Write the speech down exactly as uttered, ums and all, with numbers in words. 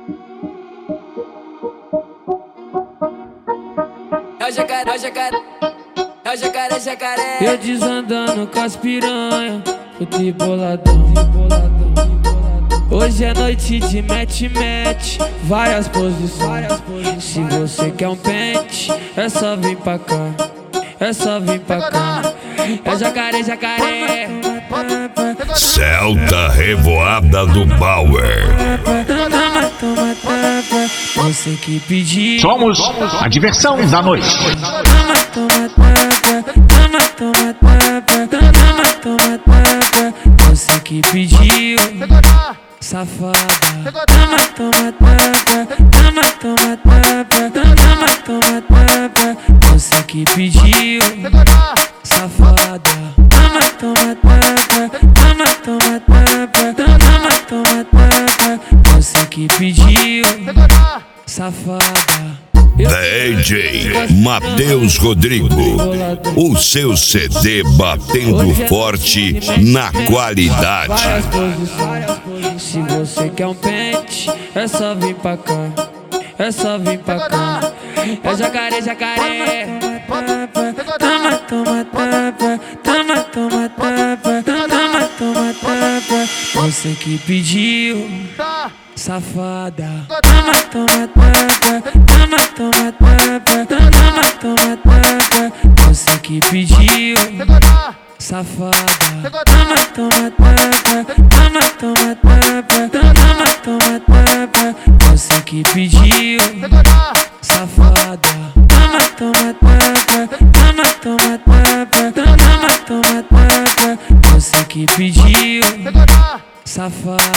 É o jacaré, é o jacaré, é o jacaré, jacaré. Eu desandando com as piranha, fui boladão, boladão. Hoje é noite de match-match, várias posições. Se você quer um pente, é só vir pra cá, é só vir pra cá. É o jacaré, jacaré. Celta Revoada do Bauer. Toma, toma, tapa, você que pediu. Somos a diversão da noite. Toma, toma, tapa, toma, toma, tapa, toma, toma, tapa, você que pediu. Safada, toma, toma, tapa, toma, toma, tapa, toma, toma, tapa, você que pediu. Safada, toma, toma, tapa, toma, toma, tapa, toma, toma, tapa, você que pediu. Safada. D J Matheus Rodrigo, o seu C D batendo forte na qualidade. Várias posições. Se você quer um pente, é só vir pra cá, é só vir pra cá. É jacaré, jacaré. Toma, toma, tapa, toma, toma, tapa, toma, toma, tapa, você que pediu. Safada, toma, toma, tapa, toma, toma, tapa, toma, toma, tapa, você que pediu. Safada, toma, toma, tapa, toma, toma, tapa, toma, toma, tapa, você que pediu. Safada, toma, toma, tapa, toma, toma, tapa, toma, toma, tapa, você que pediu. Safada.